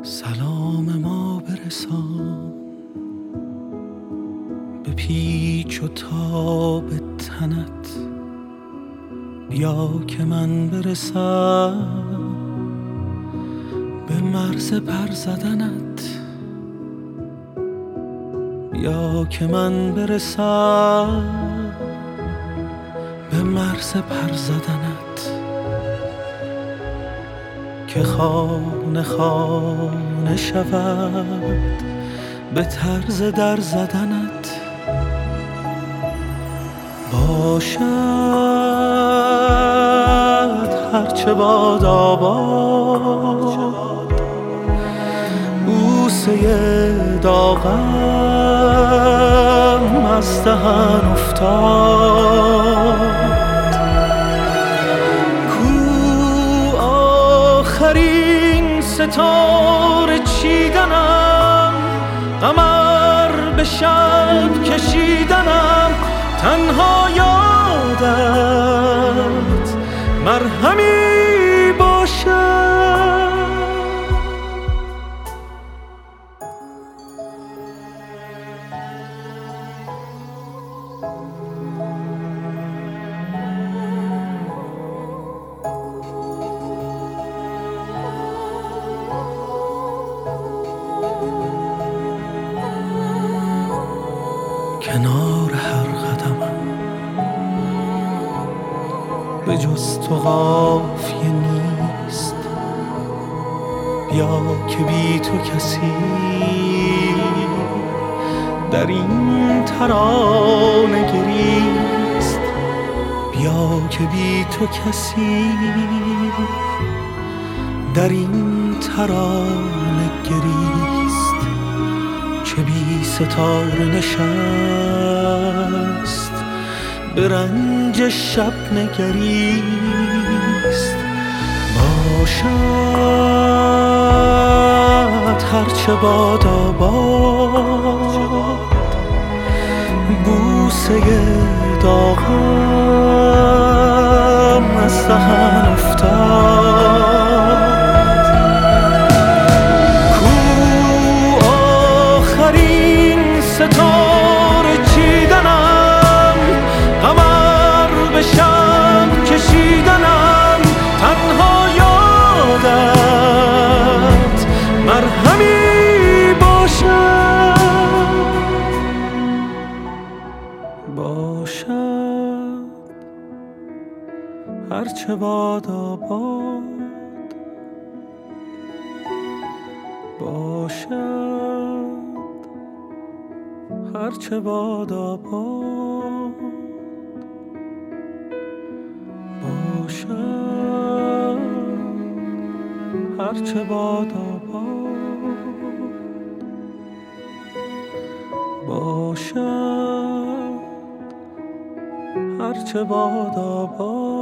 سلام ما برسان به پیچ و تاب تنت، بیا که من برسم به مرز پر زدنت، بیا که من برسم به مرز پر زدنت، که خانه خانه شود به طرز در زدنت. باشد هرچه باد آباد، بوسه داغم از دهن افتاد. کو آخرین ستاره چیدنم، قمر به شب کشیدنم، تنها یادت مرهمی باشد. کنار هر قدمم به جز تو قافیه نیست، بیا که بی تو کسی در این ترانه گریست، بیا که بی تو کسی در این ترانه گریست، چه بی ستاره نشست به رنج شب نگریست. باشد هرچه باد آباد، بوسه داغم از دهن افتاد. ستاره چیدنم، قمر به شب کشیدنم، تنها یادت مرهمی باشد. باشد هرچه باد آباد، باشد هرچه باد آباد، باشد هرچه باد آباد، باشد هرچه باد آباد.